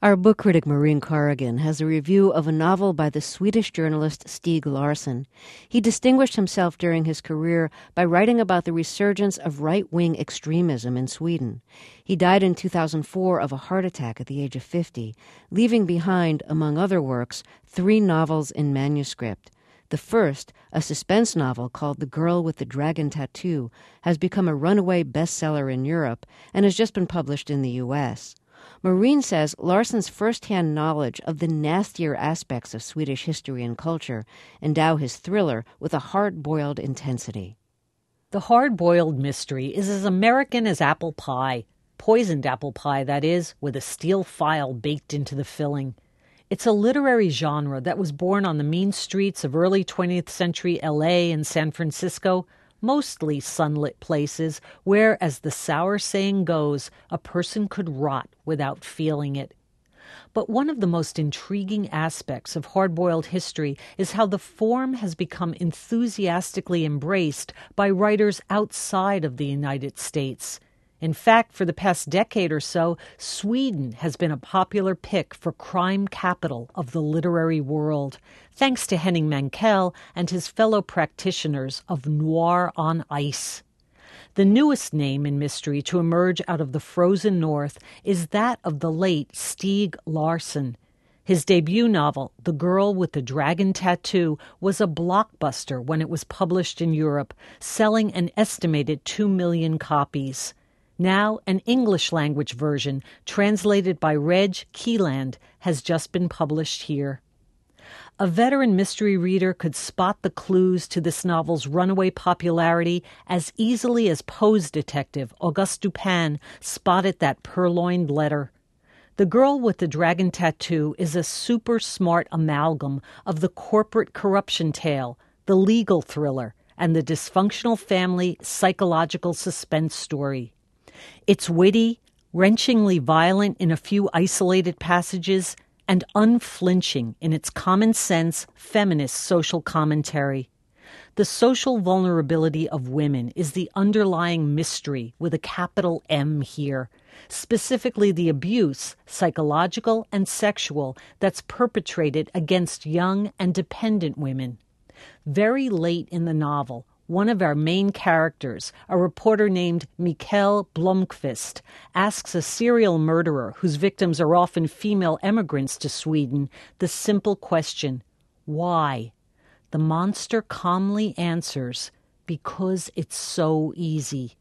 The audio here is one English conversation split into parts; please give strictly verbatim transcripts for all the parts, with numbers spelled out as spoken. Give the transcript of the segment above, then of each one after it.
Our book critic Maureen Corrigan has a review of a novel by the Swedish journalist Stieg Larsson. He distinguished himself during his career by writing about the resurgence of right-wing extremism in Sweden. He died in two thousand four of a heart attack at the age of fifty, leaving behind, among other works, three novels in manuscript. The first, a suspense novel called The Girl with the Dragon Tattoo, has become a runaway bestseller in Europe and has just been published in the U S Maureen says Larsson's first-hand knowledge of the nastier aspects of Swedish history and culture endow his thriller with a hard-boiled intensity. The hard-boiled mystery is as American as apple pie. Poisoned apple pie, that is, with a steel file baked into the filling. It's a literary genre that was born on the mean streets of early twentieth century L A and San Francisco, mostly sunlit places where, as the sour saying goes, a person could rot without feeling it. But one of the most intriguing aspects of hard-boiled history is how the form has become enthusiastically embraced by writers outside of the United States. In fact, for the past decade or so, Sweden has been a popular pick for crime capital of the literary world, thanks to Henning Mankell and his fellow practitioners of noir on ice. The newest name in mystery to emerge out of the frozen north is that of the late Stieg Larsson. His debut novel, The Girl with the Dragon Tattoo, was a blockbuster when it was published in Europe, selling an estimated two million copies. Now, an English-language version, translated by Reg Keeland, has just been published here. A veteran mystery reader could spot the clues to this novel's runaway popularity as easily as Poe's detective, Auguste Dupin, spotted that purloined letter. The Girl with the Dragon Tattoo is a super-smart amalgam of the corporate corruption tale, the legal thriller, and the dysfunctional family psychological suspense story. It's witty, wrenchingly violent in a few isolated passages, and unflinching in its common-sense, feminist social commentary. The social vulnerability of women is the underlying mystery with a capital M here, specifically the abuse, psychological and sexual, that's perpetrated against young and dependent women. Very late in the novel, one of our main characters, a reporter named Mikael Blomkvist, asks a serial murderer whose victims are often female emigrants to Sweden the simple question, why? The monster calmly answers, because it's so easy.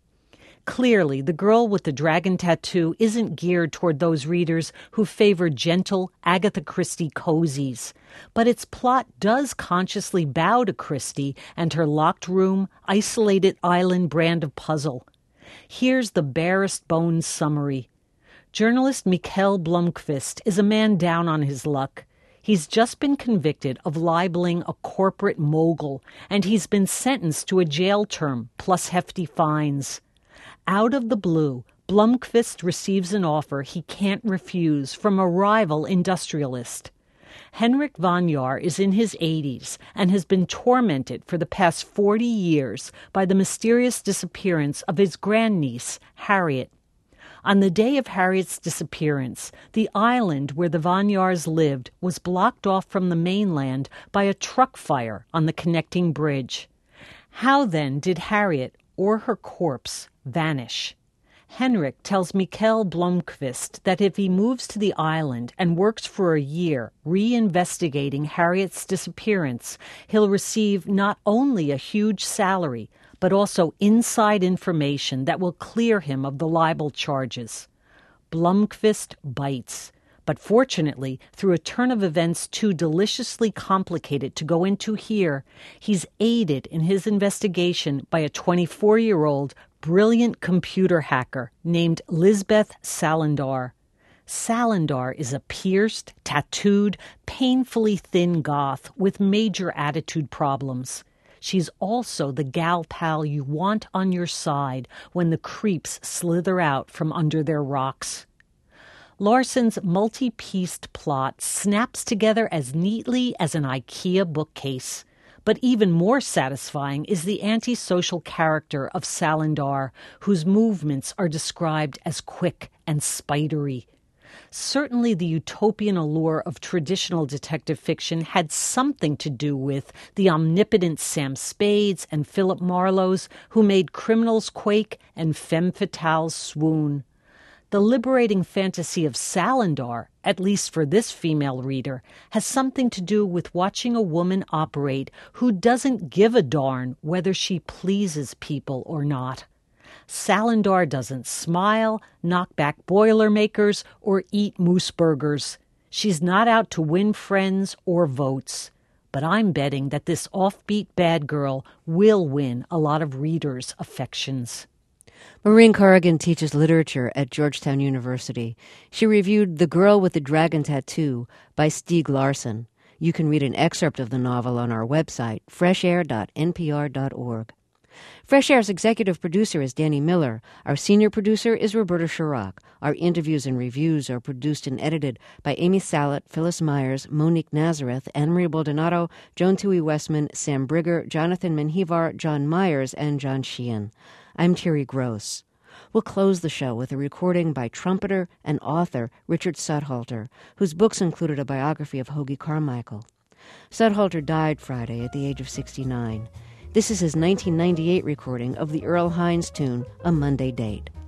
Clearly, The Girl with the Dragon Tattoo isn't geared toward those readers who favor gentle Agatha Christie cozies, but its plot does consciously bow to Christie and her locked room, isolated island brand of puzzle. Here's the barest bones summary. Journalist Mikael Blomkvist is a man down on his luck. He's just been convicted of libeling a corporate mogul, and he's been sentenced to a jail term plus hefty fines. Out of the blue, Blomkvist receives an offer he can't refuse from a rival industrialist. Henrik Vanjar is in his eighties and has been tormented for the past forty years by the mysterious disappearance of his grandniece, Harriet. On the day of Harriet's disappearance, the island where the Vanjars lived was blocked off from the mainland by a truck fire on the connecting bridge. How then did Harriet, or her corpse, vanish? Henrik tells Mikael Blomkvist that if he moves to the island and works for a year reinvestigating Harriet's disappearance, he'll receive not only a huge salary, but also inside information that will clear him of the libel charges. Blomkvist bites. But fortunately, through a turn of events too deliciously complicated to go into here, he's aided in his investigation by a twenty-four-year-old brilliant computer hacker named Lisbeth Salander. Salander is a pierced, tattooed, painfully thin goth with major attitude problems. She's also the gal pal you want on your side when the creeps slither out from under their rocks. Larsson's multi-pieced plot snaps together as neatly as an IKEA bookcase. But even more satisfying is the antisocial character of Salander, whose movements are described as quick and spidery. Certainly the utopian allure of traditional detective fiction had something to do with the omnipotent Sam Spades and Philip Marlowe's who made criminals quake and femme fatales swoon. The liberating fantasy of Salindar, at least for this female reader, has something to do with watching a woman operate who doesn't give a darn whether she pleases people or not. Salindar doesn't smile, knock back Boilermakers, or eat moose burgers. She's not out to win friends or votes. But I'm betting that this offbeat bad girl will win a lot of readers' affections. Maureen Corrigan teaches literature at Georgetown University. She reviewed The Girl with the Dragon Tattoo by Stieg Larsson. You can read an excerpt of the novel on our website, fresh air dot n p r dot org. Fresh Air's executive producer is Danny Miller. Our senior producer is Roberta Shirok. Our interviews and reviews are produced and edited by Amy Salet, Phyllis Myers, Monique Nazareth, Anne-Marie Baldonado, Joan Tui Westman, Sam Brigger, Jonathan Menjivar, John Myers, and John Sheehan. I'm Terry Gross. We'll close the show with a recording by trumpeter and author Richard Sudhalter, whose books included a biography of Hoagy Carmichael. Sudhalter died Friday at the age of sixty-nine. This is his nineteen ninety-eight recording of the Earl Hines tune, A Monday Date.